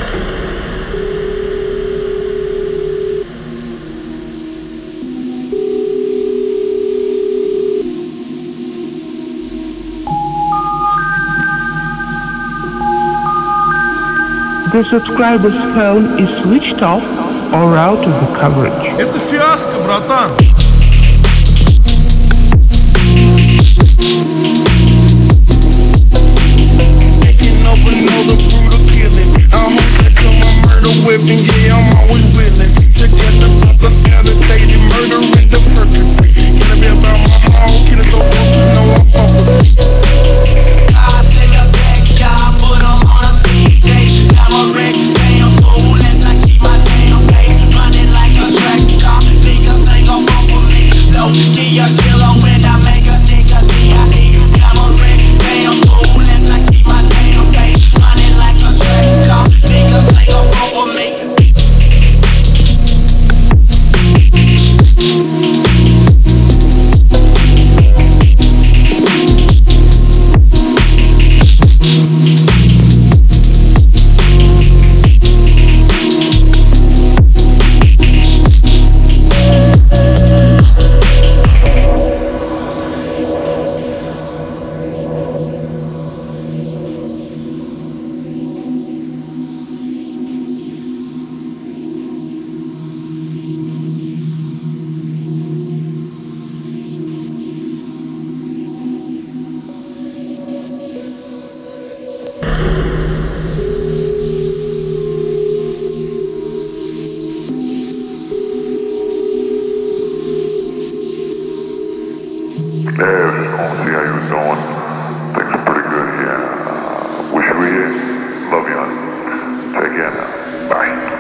The subscriber's phone is switched off or out of the coverage. Это фиаско, братан. Taking over another brutal killing. I'm hoping to my murder weapon, yeah, I'm always willing to get the fuck agitated, murdering the perpetrate. Can I be about my home? Can I so close to know I'm fucking? I say a bad job, but I'm on a PJ. I'm a wreck, damn fool, and I keep my damn pace. Running like a track car, niggas ain't gon' bump with me. Low key, a killer when I make a nigga D.I.E. I'm a wreck, damn fool, and I keep my damn pace. Running like a track car, niggas ain't gon' bump with me. Yeah, just calling to see how you was doing. Things are pretty good here. Wish you were here. Love you, honey. Take care now. Bye.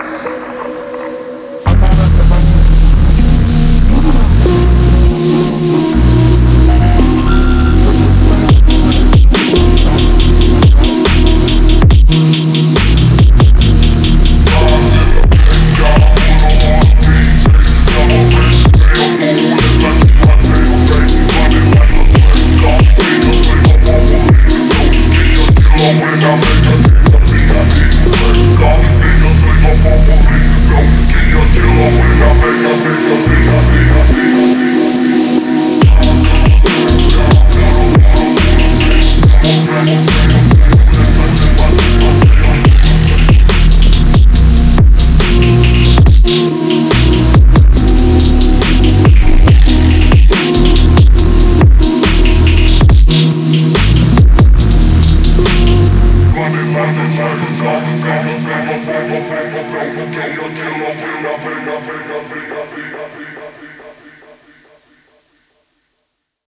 Kill,